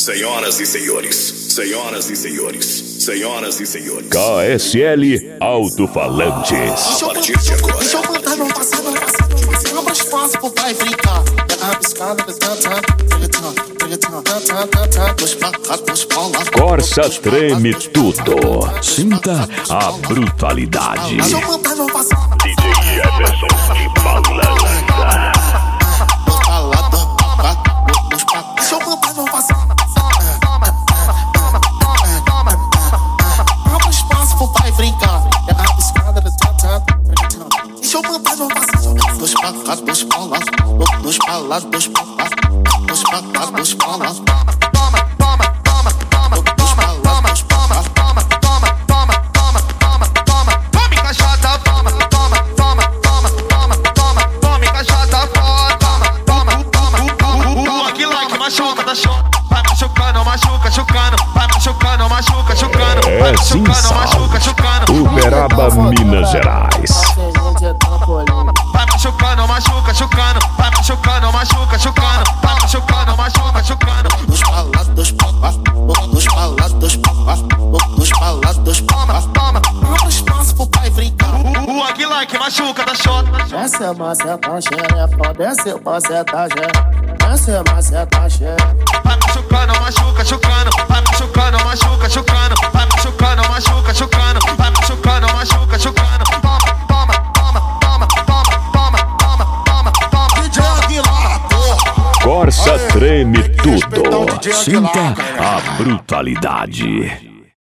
Senhoras e senhores, senhoras e senhores, senhoras e senhores. KSL Alto-Falantes. A partir de agora. Deixa eu mandar meu passado, abra espaço pro pai brincar. Pega a piscada, Corsa treme tudo. Sinta a brutalidade. Deixa eu mandar meu passado. DJ Everson de balança. Deixa eu mandar meu passado. Abra espaço pro pai brincar. Pega a piscada, deixa eu mandar meu passado. Dois pra cá, dois pra lá. Dois pra lá, dois pra lá. Dois pra cá, dois pra lá. É Sinsal, Uberaba, Minas Gerais. Vai machucando, machuca, chucando. Vai machucando, machuca, chucando. Vai machucando, machuca, chucando. Dois pra lá, dois pra lá. Dois pra lá, dois pra lá. Dois pra lá, dois pra lá. Abra espaço pro pai brincar. O Aguilar que machuca da xota. Desce a maceta, xerefa. Desce a maceta, xerefa. Desce a maceta, xerefa. Vai machucando, machuca, chucando. Vai machucando, machuca, chucando. Vai machucando, machuca, chucando. Vai machucando, machuca, chucando. Corsa treme tudo. Sinta a brutalidade.